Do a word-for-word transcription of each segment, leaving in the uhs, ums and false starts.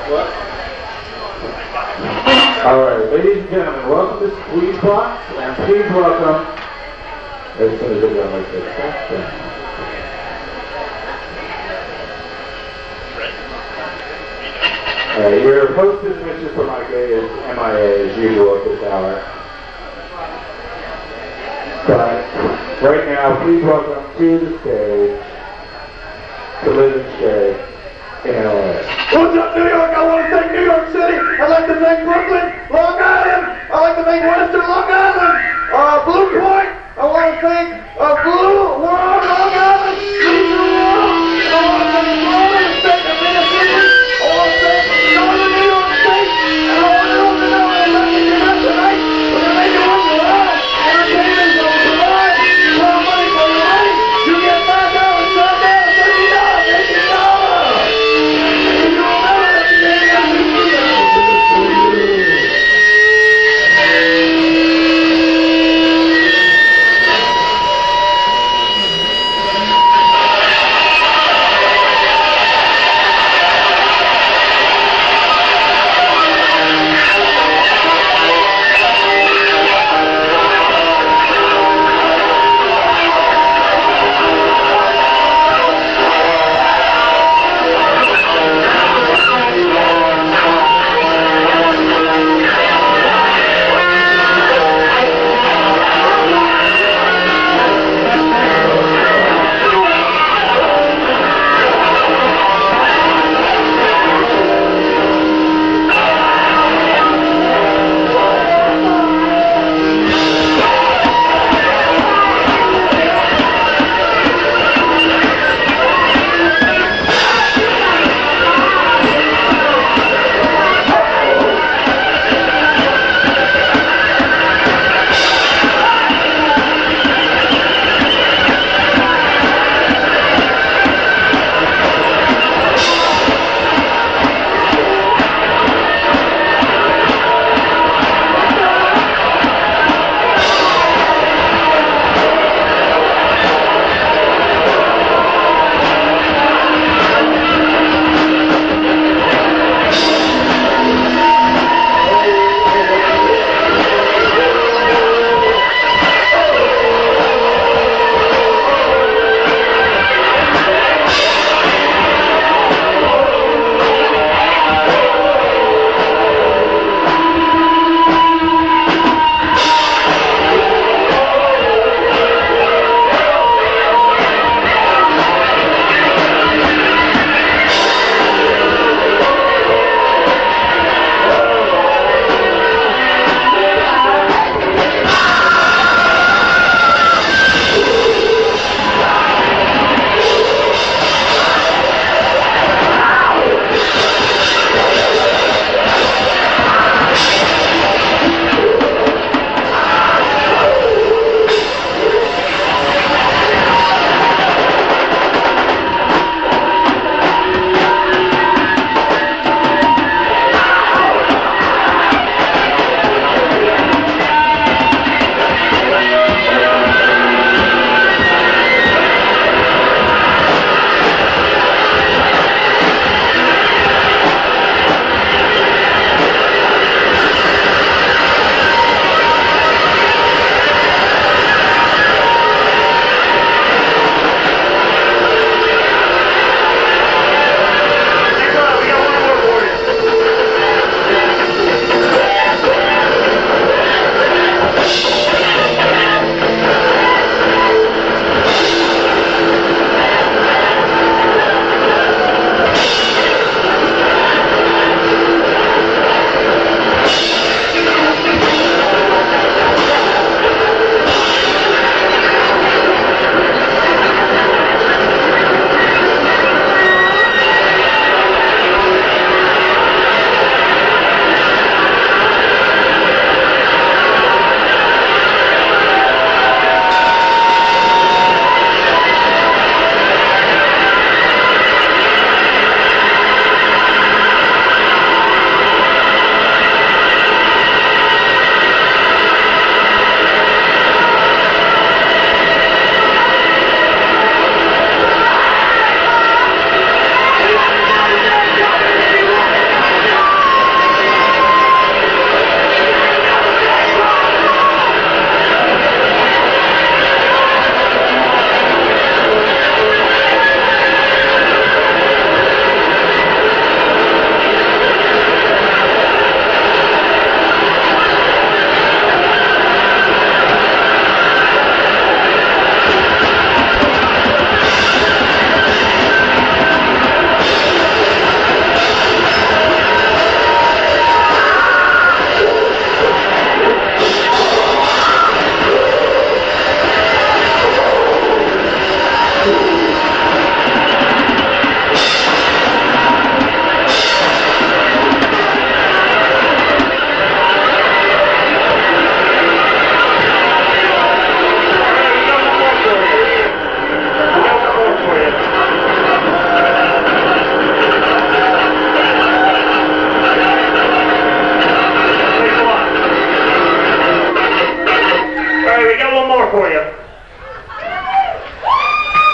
All right, ladies and gentlemen, welcome to Squeeze Box, and please welcome, as soon as they're like this, uh, your hostess, Mister Formica, is M I A as usual at this hour. But right now, please welcome to the stage, to Liz and Shay in L A. What's up, New York? I want to thank New York City. I'd like to thank Brooklyn, Long Island. I'd like to thank Western Long Island, uh, Blue Point. I want to thank uh, Blue World, Long Island, Blue World. I want to thank Florida, the state of Minnesota. I want to thank Northern New York State. And I want everyone to know that I'm not going to do that tonight. We're going to make it work for us. Entertainment is going to provide. You put money for your money. You get five dollars.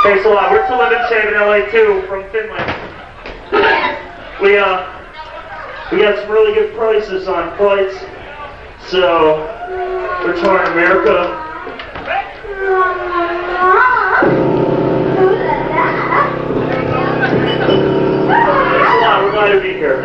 Thanks a lot. We're to Live and Shave in L A too, from Finland. We uh, we got some really good prices on flights, so we're touring America. Thanks a lot. We're glad to be here.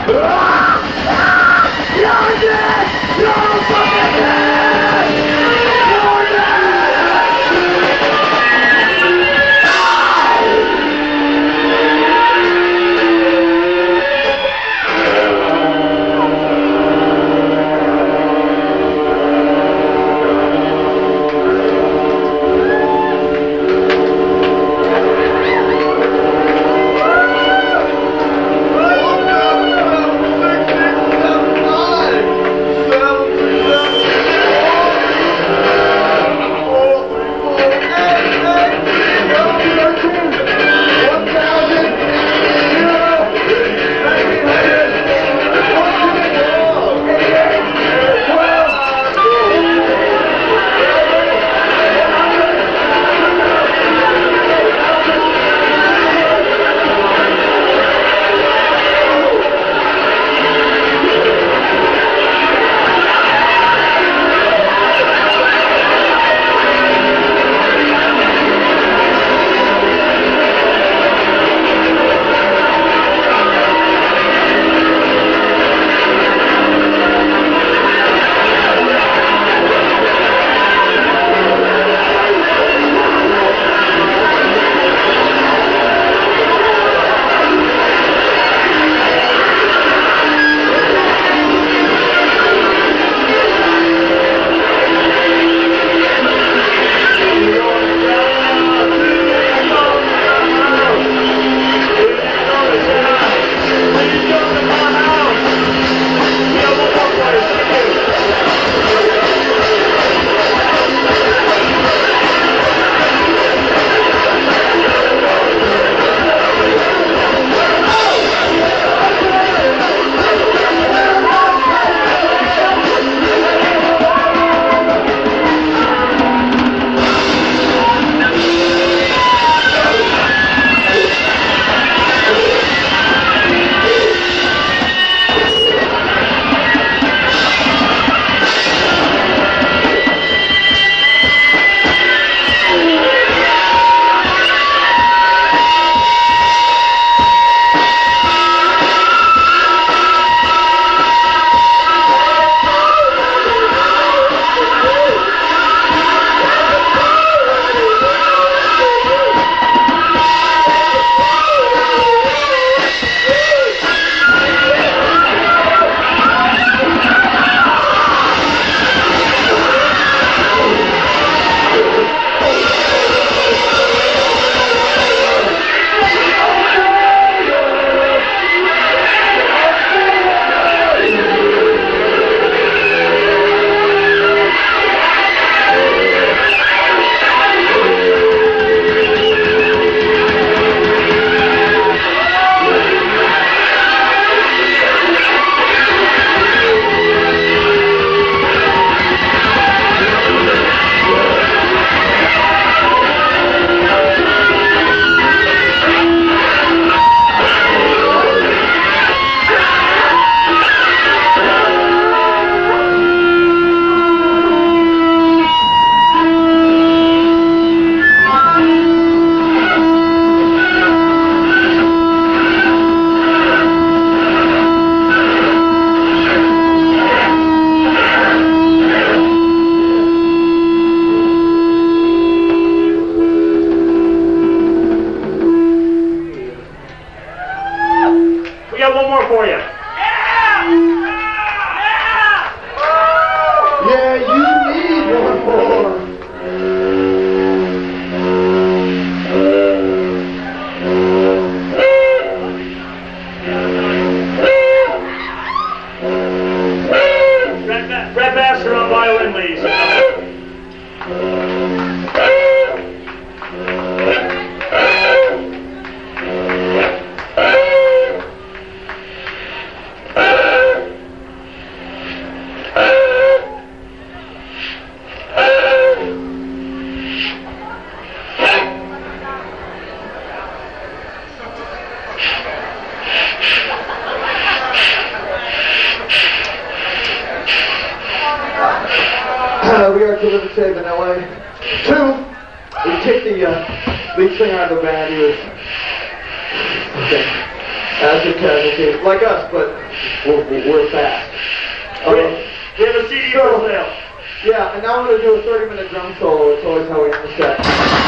we are Delivered Save in L A. Two, we kicked the uh, lead singer out of the band. He was okay, as a casualty, like us, but We're, we're fast. Okay. We have a C D for sale. Yeah, and now I'm going to do a thirty minute drum solo. It's always how we end the set.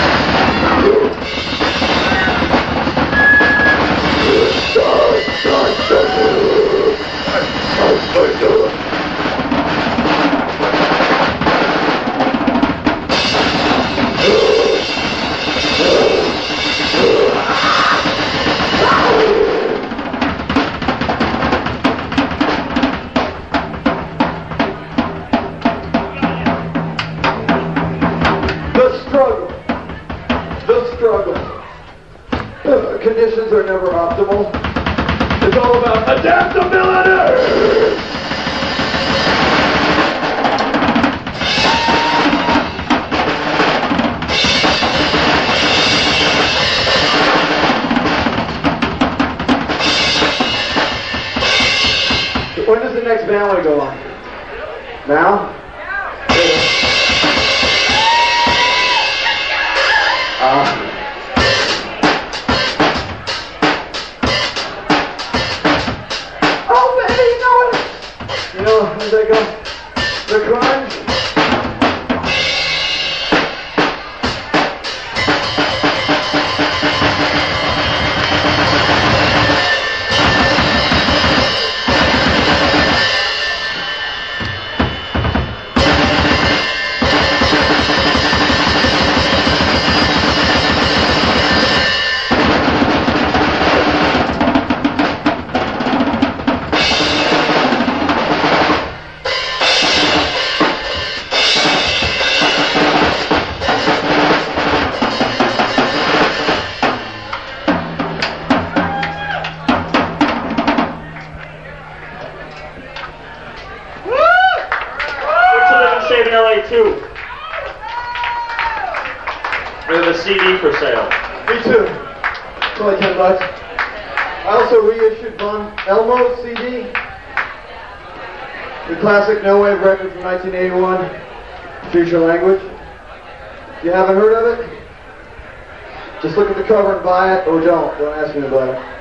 Conditions are never optimal. It's all about adaptability! When does the next band go on? Now? Uh, You know, as they go, the crunch. L A two. We have a C D for sale. Me too. It's only ten bucks. I also reissued Von Elmo's C D. The classic No Wave record from nineteen eighty-one. Future Language. If you haven't heard of it, just look at the cover and buy it, or don't. Don't ask me to buy it.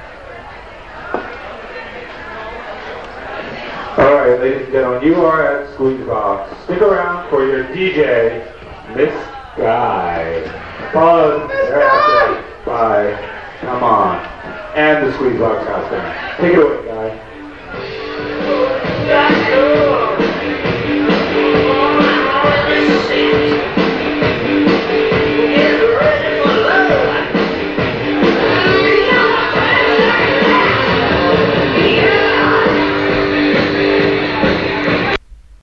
Alright, ladies and gentlemen, you are at Squeezebox. Stick around for your D J, Miss Guy. Followed thereafter by Come On, and the Squeezebox House Band. Take it away, Guy.